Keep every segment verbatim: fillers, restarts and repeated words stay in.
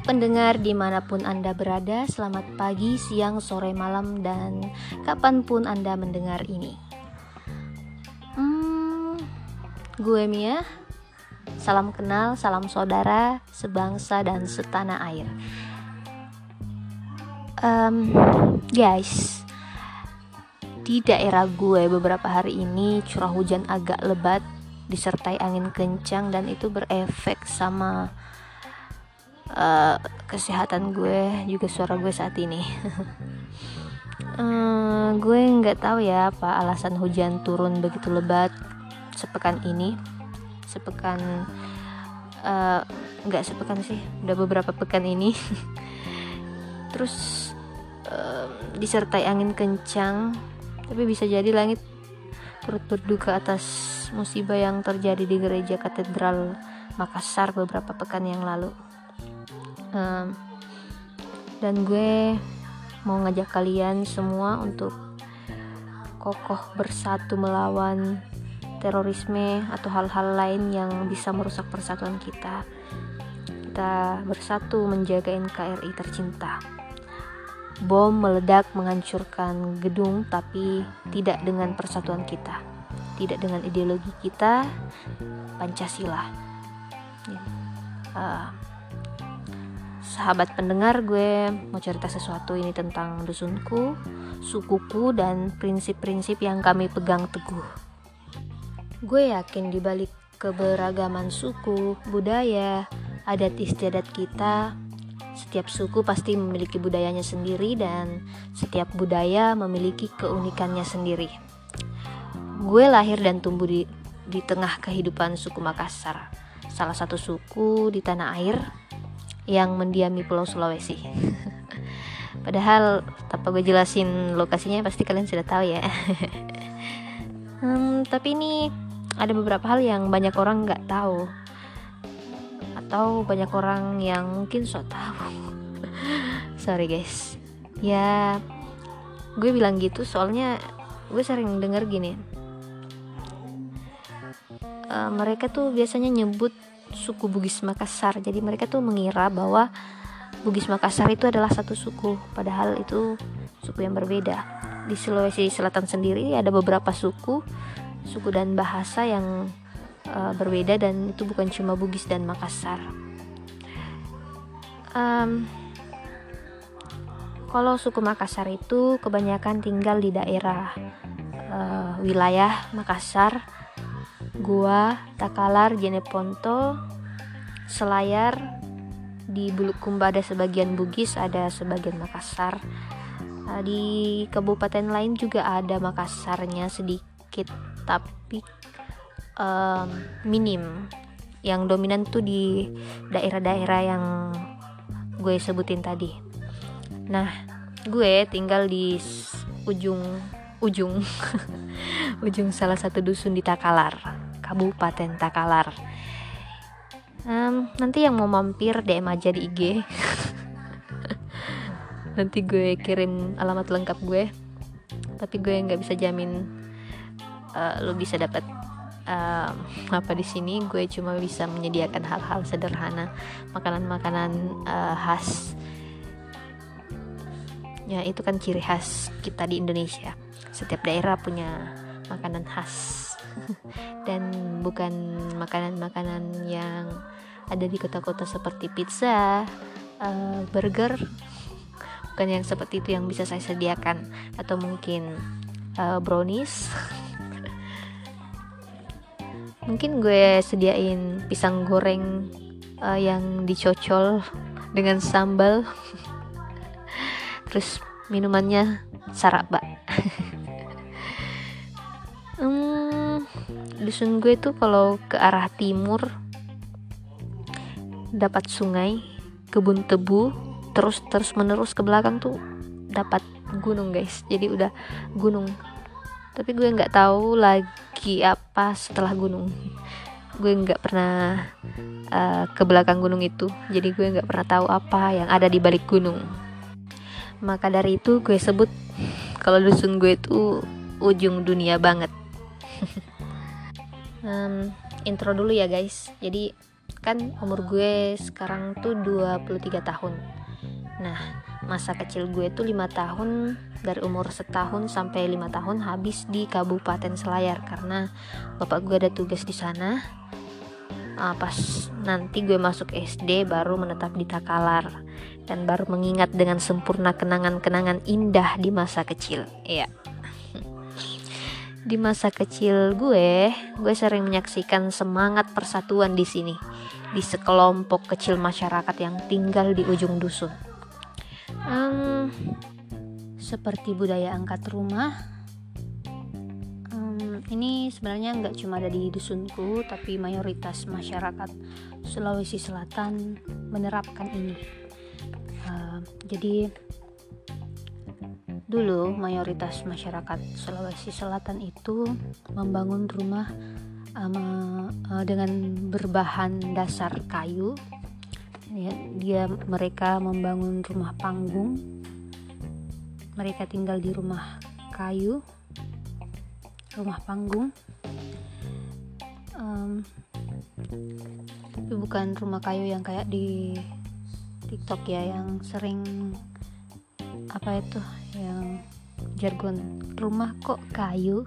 pendengar dimanapun Anda berada, selamat pagi, siang, sore, malam, dan kapanpun Anda mendengar ini. Hmm, gue Mia, salam kenal, salam saudara, sebangsa dan setanah air. Um, guys, di daerah gue beberapa hari ini curah hujan agak lebat disertai angin kencang, dan itu berefek sama Uh, kesehatan gue, juga suara gue saat ini. uh, gue nggak tahu ya apa alasan hujan turun begitu lebat sepekan ini. Sepekan, uh, nggak sepekan sih, udah beberapa pekan ini. Terus uh, disertai angin kencang, tapi bisa jadi langit turut berduka atas musibah yang terjadi di gereja Katedral Makassar beberapa pekan yang lalu. Um, dan gue mau ngajak kalian semua untuk kokoh bersatu melawan terorisme atau hal-hal lain yang bisa merusak persatuan kita. Kita bersatu menjaga N K R I tercinta. Bom meledak menghancurkan gedung, tapi tidak dengan persatuan kita, tidak dengan ideologi kita, Pancasila. uh, Sahabat pendengar, gue mau cerita sesuatu ini tentang dusunku, sukuku, dan prinsip-prinsip yang kami pegang teguh. Gue yakin di balik keberagaman suku, budaya, adat istiadat kita, setiap suku pasti memiliki budayanya sendiri, dan setiap budaya memiliki keunikannya sendiri. Gue lahir dan tumbuh di, di tengah kehidupan suku Makassar, salah satu suku di tanah air yang mendiami Pulau Sulawesi. Padahal tanpa gue jelasin lokasinya pasti kalian sudah tahu ya. hmm, Tapi ini ada beberapa hal yang banyak orang nggak tahu, atau banyak orang yang mungkin so tahu. Sorry guys. Ya, gue bilang gitu soalnya gue sering dengar gini. Uh, mereka tuh biasanya nyebut suku Bugis Makassar. Jadi mereka tuh mengira bahwa Bugis Makassar itu adalah satu suku, padahal itu suku yang berbeda. Di Sulawesi Selatan sendiri ada beberapa suku, suku dan bahasa yang uh, berbeda, dan itu bukan cuma Bugis dan Makassar. Um, kalau suku Makassar itu kebanyakan tinggal di daerah uh, wilayah Makassar, Goa, Takalar, Jeneponto, Selayar. Di Bulukumba ada sebagian Bugis, ada sebagian Makassar. Nah, di kabupaten lain juga ada Makassarnya sedikit, tapi um, minim. Yang dominan tuh di daerah-daerah yang gue sebutin tadi. Nah, gue tinggal di ujung ujung ujung salah satu dusun di Takalar, Kabupaten Takalar. Um, nanti yang mau mampir D M aja di I G. Nanti gue kirim alamat lengkap gue. Tapi gue nggak bisa jamin uh, lo bisa dapat uh, apa di sini. Gue cuma bisa menyediakan hal-hal sederhana, makanan-makanan uh, khas. Ya, itu kan ciri khas kita di Indonesia. Setiap daerah punya makanan khas. Dan bukan makanan-makanan yang ada di kota-kota seperti pizza, uh, burger, bukan yang seperti itu yang bisa saya sediakan, atau mungkin uh, brownies. Mungkin gue sediain pisang goreng uh, yang dicocol dengan sambal, terus minumannya saraba. hmm, dusun gue tuh kalau ke arah timur dapat sungai, kebun tebu, terus terus menerus ke belakang tuh dapat gunung guys. Jadi udah gunung, tapi gue nggak tahu lagi apa setelah gunung. Gue nggak pernah uh, ke belakang gunung itu, jadi gue nggak pernah tahu apa yang ada di balik gunung. Maka dari itu gue sebut kalau dusun gue itu ujung dunia banget. um, intro dulu ya guys. Jadi kan umur gue sekarang tuh dua puluh tiga tahun. Nah, masa kecil gue tuh lima tahun, dari umur setahun sampai lima tahun habis di Kabupaten Selayar karena bapak gue ada tugas di sana. Uh, pas nanti gue masuk S D baru menetap di Takalar dan baru mengingat dengan sempurna kenangan-kenangan indah di masa kecil. Iya. Di masa kecil gue, gue sering menyaksikan semangat persatuan di sini, di sekelompok kecil masyarakat yang tinggal di ujung dusun. Um, seperti budaya angkat rumah. Um, ini sebenarnya nggak cuma ada di dusunku, tapi mayoritas masyarakat Sulawesi Selatan menerapkan ini. Uh, jadi Dulu mayoritas masyarakat Sulawesi Selatan itu membangun rumah um, uh, dengan berbahan dasar kayu. Ya, dia mereka membangun rumah panggung. Mereka tinggal di rumah kayu, rumah panggung. Um, tapi bukan rumah kayu yang kayak di TikTok ya, yang sering apa itu yang jargon rumah kok kayu.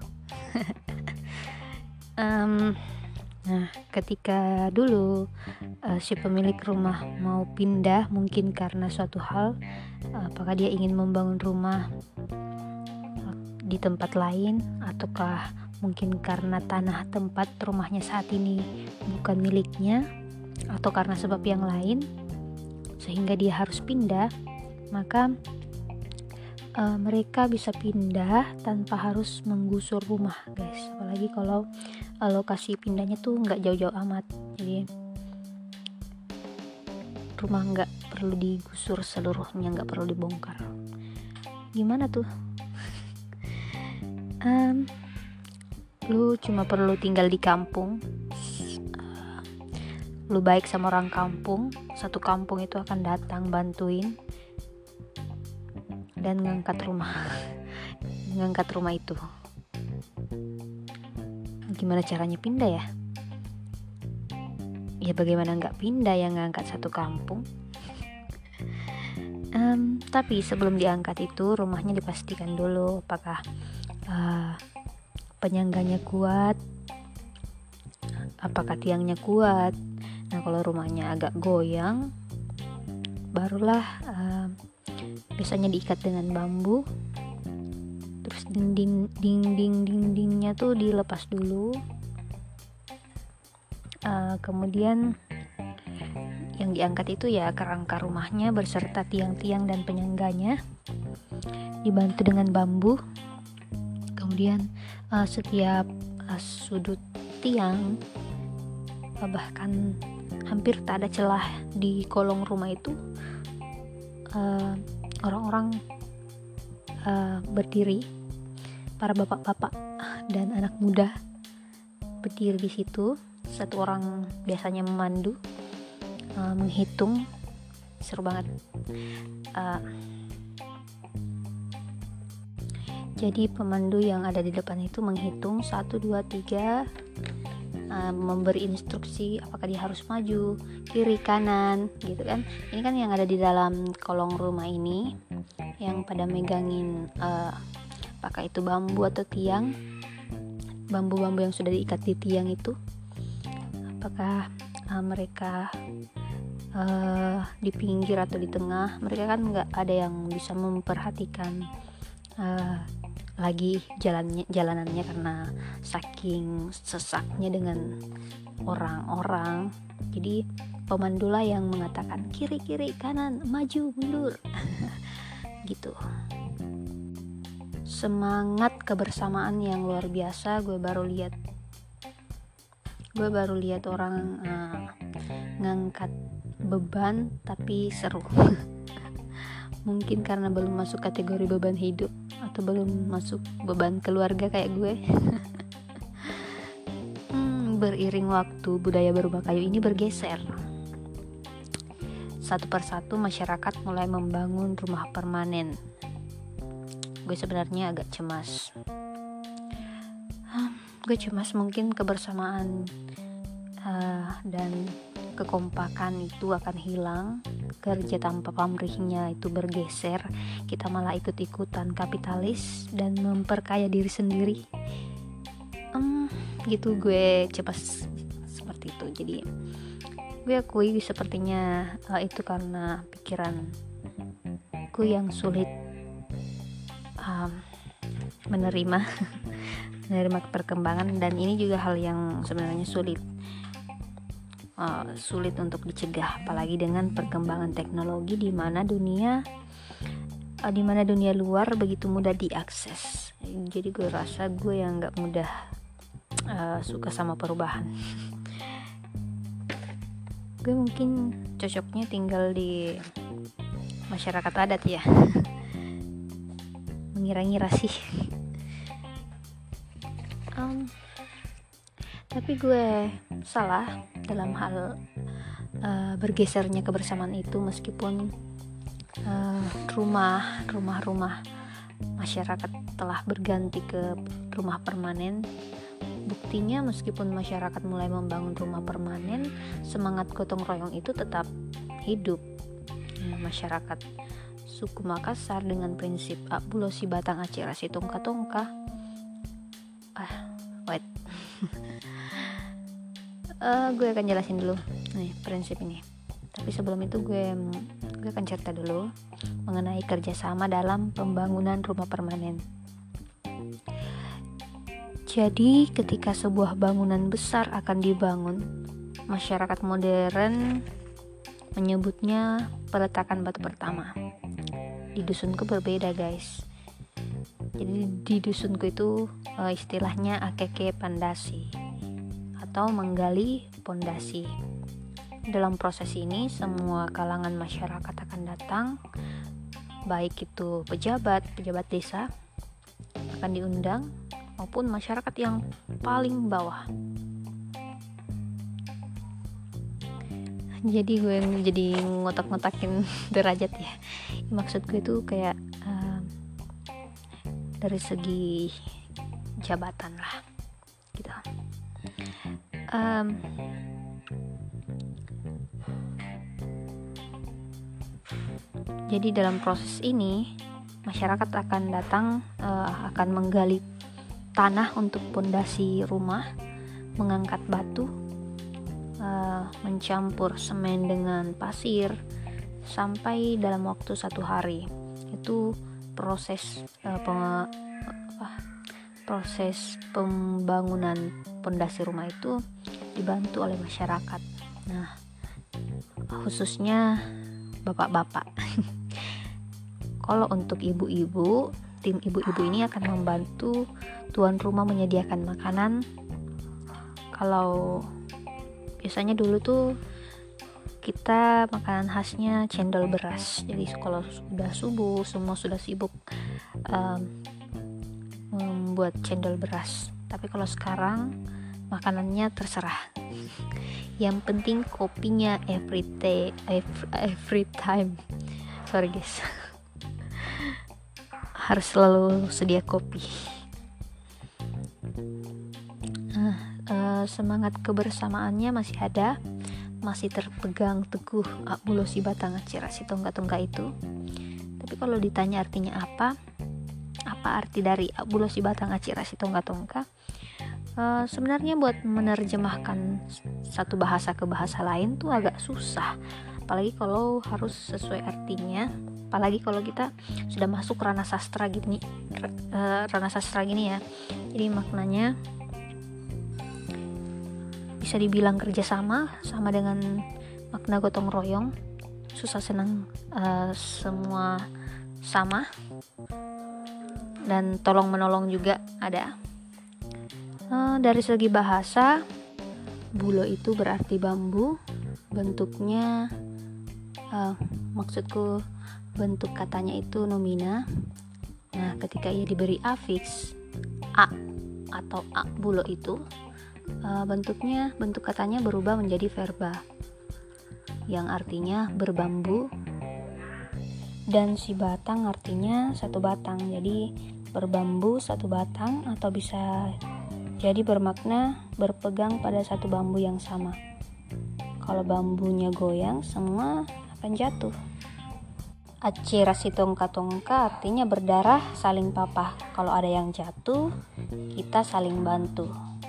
um, nah ketika dulu uh, si pemilik rumah mau pindah, mungkin karena suatu hal, uh, apakah dia ingin membangun rumah uh, di tempat lain, ataukah mungkin karena tanah tempat rumahnya saat ini bukan miliknya, atau karena sebab yang lain sehingga dia harus pindah, maka Uh, mereka bisa pindah tanpa harus menggusur rumah, guys. Apalagi kalau uh, lokasi pindahnya tuh nggak jauh-jauh amat, jadi rumah nggak perlu digusur seluruhnya, nggak perlu dibongkar. Gimana tuh? um, lu cuma perlu tinggal di kampung, uh, lu baik sama orang kampung, satu kampung itu akan datang bantuin dan ngangkat rumah ngangkat rumah itu. Gimana caranya pindah ya? Ya bagaimana nggak pindah yang ngangkat satu kampung? um, tapi sebelum diangkat itu rumahnya dipastikan dulu apakah uh, penyangganya kuat, apakah tiangnya kuat. Nah kalau rumahnya agak goyang, barulah uh, biasanya diikat dengan bambu, terus dinding dinding dindingnya tuh dilepas dulu, uh, kemudian yang diangkat itu ya kerangka rumahnya beserta tiang-tiang dan penyangganya dibantu dengan bambu. Kemudian uh, setiap uh, sudut tiang, uh, bahkan hampir tak ada celah di kolong rumah itu, uh, orang-orang uh, berdiri, para bapak-bapak dan anak muda berdiri di situ. Satu orang biasanya memandu, uh, menghitung. Seru banget. Uh, jadi pemandu yang ada di depan itu menghitung satu, dua, tiga, uh, memberi instruksi apakah dia harus maju, kiri, kanan, gitu kan. Ini kan yang ada di dalam kolong rumah ini, yang pada megangin uh, apakah itu bambu atau tiang, bambu-bambu yang sudah diikat di tiang itu, apakah uh, mereka uh, di pinggir atau di tengah. Mereka kan nggak ada yang bisa memperhatikan uh, lagi jalannya jalanannya karena saking sesaknya dengan orang-orang. Jadi pemandulah yang mengatakan kiri kiri kanan maju mundur gitu. Semangat kebersamaan yang luar biasa gue baru lihat gue baru lihat orang uh, ngangkat beban tapi seru. Mungkin karena belum masuk kategori beban hidup atau belum masuk beban keluarga kayak gue. hmm, beriring waktu budaya berubah kayu ini bergeser. Satu persatu masyarakat mulai membangun rumah permanen. Gue sebenarnya agak cemas. hmm, gue cemas mungkin kebersamaan uh, dan kekompakan itu akan hilang, kerja tanpa pamrihnya itu bergeser, kita malah ikut-ikutan kapitalis dan memperkaya diri sendiri. um, gitu gue cepat seperti itu. Jadi gue akui sepertinya uh, itu karena pikiran gue yang sulit um, menerima menerima perkembangan, dan ini juga hal yang sebenarnya sulit uh, sulit untuk dicegah, apalagi dengan perkembangan teknologi di mana dunia uh, di mana dunia luar begitu mudah diakses. Jadi gue rasa gue yang nggak mudah uh, suka sama perubahan. Gue mungkin cocoknya tinggal di masyarakat adat ya. Mengira-ngira sih. Um, tapi gue salah dalam hal uh, bergesernya kebersamaan itu, meskipun uh, rumah rumah-rumah masyarakat telah berganti ke rumah permanen. Buktinya meskipun masyarakat mulai membangun rumah permanen, semangat gotong royong itu tetap hidup. Nah, masyarakat suku Makassar dengan prinsip Akbulo si batang acira si tongka tongka. Ah, wait. uh, gue akan jelasin dulu nih prinsip ini. Tapi sebelum itu gue gue akan cerita dulu mengenai kerjasama dalam pembangunan rumah permanen. Jadi ketika sebuah bangunan besar akan dibangun, masyarakat modern menyebutnya peletakan batu pertama. Di dusunku berbeda guys. Jadi di dusunku itu uh, istilahnya akeke pandasi atau menggali pondasi. Dalam proses ini semua kalangan masyarakat akan datang, baik itu pejabat, pejabat desa akan diundang, maupun masyarakat yang paling bawah. Jadi gue jadi ngotak-ngotakin derajat ya. Maksud gue itu kayak um, dari segi jabatan lah gitu. Um, jadi dalam proses ini masyarakat akan datang uh, akan menggali tanah untuk pondasi rumah, mengangkat batu, uh, mencampur semen dengan pasir sampai dalam waktu satu hari. Itu proses uh, peng- apa, proses pembangunan pondasi rumah itu dibantu oleh masyarakat. Nah, khususnya bapak-bapak. Kalau untuk ibu-ibu, tim ibu-ibu ini akan membantu tuan rumah menyediakan makanan. Kalau biasanya dulu tuh kita makanan khasnya cendol beras. Jadi kalau sudah subuh semua sudah sibuk um, membuat cendol beras. Tapi kalau sekarang makanannya terserah. Yang penting kopinya every day, every, every time. Sorry guys. Harus selalu sedia kopi. Nah, uh, semangat kebersamaannya masih ada, masih terpegang teguh Akbulo si batang acira si tongga-tongga itu. Tapi kalau ditanya artinya apa, apa arti dari Akbulo si batang acira si tongga-tongga? Uh, sebenarnya buat menerjemahkan satu bahasa ke bahasa lain tuh agak susah, apalagi kalau harus sesuai artinya. Apalagi kalau kita sudah masuk ranah sastra gini, uh, ranah sastra gini ya. Jadi maknanya bisa dibilang kerjasama, sama dengan makna gotong royong, susah senang uh, semua sama, dan tolong menolong juga ada. Uh, dari segi bahasa, bulo itu berarti bambu, bentuknya uh, maksudku bentuk katanya itu nomina. Nah, ketika ia diberi afiks a atau akbulo itu uh, bentuknya bentuk katanya berubah menjadi verba yang artinya berbambu, dan si batang artinya satu batang. Jadi berbambu satu batang, atau bisa jadi bermakna berpegang pada satu bambu yang sama. kalau bambunya goyang semua akan jatuh. Acira si tongka-tongka artinya berdarah saling papah. Kalau ada yang jatuh, kita saling bantu.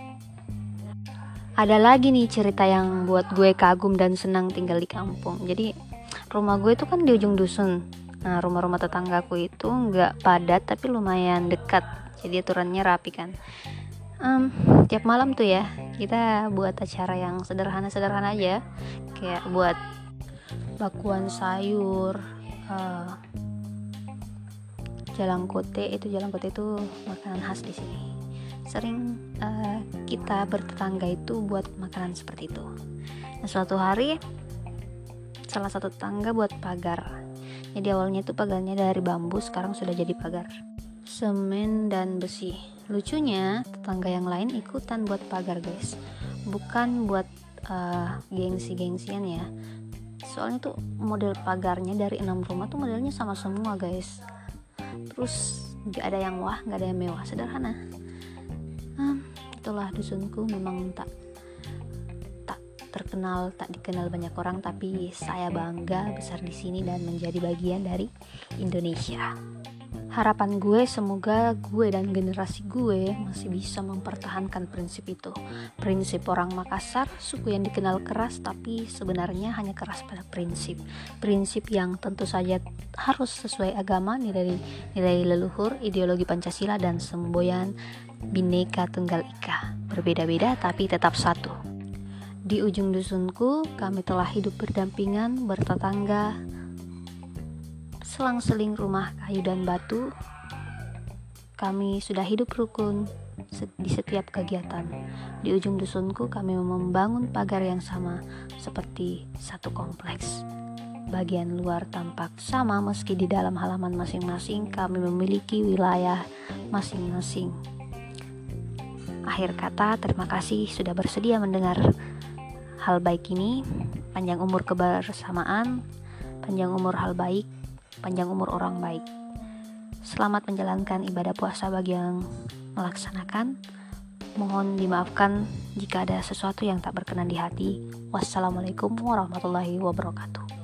Ada lagi nih cerita yang buat gue kagum dan senang tinggal di kampung. Jadi rumah gue itu kan di ujung dusun. Nah, rumah-rumah tetanggaku itu nggak padat tapi lumayan dekat. Jadi aturannya rapi kan. Um, tiap malam tuh ya kita buat acara yang sederhana-sederhana aja, kayak buat bakuan sayur, uh, jalangkote. Itu jalangkote itu makanan khas di sini. Sering uh, kita bertetangga itu buat makanan seperti itu. Nah, suatu hari salah satu tetangga buat pagar. Jadi awalnya itu pagarnya dari bambu, sekarang sudah jadi pagar semen dan besi. Lucunya tetangga yang lain ikutan buat pagar guys, bukan buat uh, gengsi-gengsian ya. Soalnya tuh model pagarnya dari enam rumah tuh modelnya sama semua guys. Terus gak ada yang wah, gak ada yang mewah, sederhana. Hmm, itulah dusunku, memang tak tak terkenal, tak dikenal banyak orang, tapi saya bangga besar di sini dan menjadi bagian dari Indonesia. Harapan gue semoga gue dan generasi gue masih bisa mempertahankan prinsip itu. Prinsip orang Makassar, suku yang dikenal keras tapi sebenarnya hanya keras pada prinsip. Prinsip yang tentu saja harus sesuai agama, nilai-nilai leluhur, ideologi Pancasila dan semboyan Bhinneka Tunggal Ika. Berbeda-beda tapi tetap satu. Di ujung dusunku kami telah hidup berdampingan, bertetangga, selang-seling rumah kayu dan batu. Kami sudah hidup rukun di setiap kegiatan. Di ujung dusunku kami membangun pagar yang sama seperti satu kompleks. Bagian luar tampak sama meski di dalam halaman masing-masing kami memiliki wilayah masing-masing. Akhir kata, terima kasih sudah bersedia mendengar hal baik ini. Panjang umur kebersamaan, panjang umur hal baik, panjang umur orang baik. Selamat menjalankan ibadah puasa bagi yang melaksanakan. Mohon dimaafkan jika ada sesuatu yang tak berkenan di hati. Wassalamualaikum warahmatullahi wabarakatuh.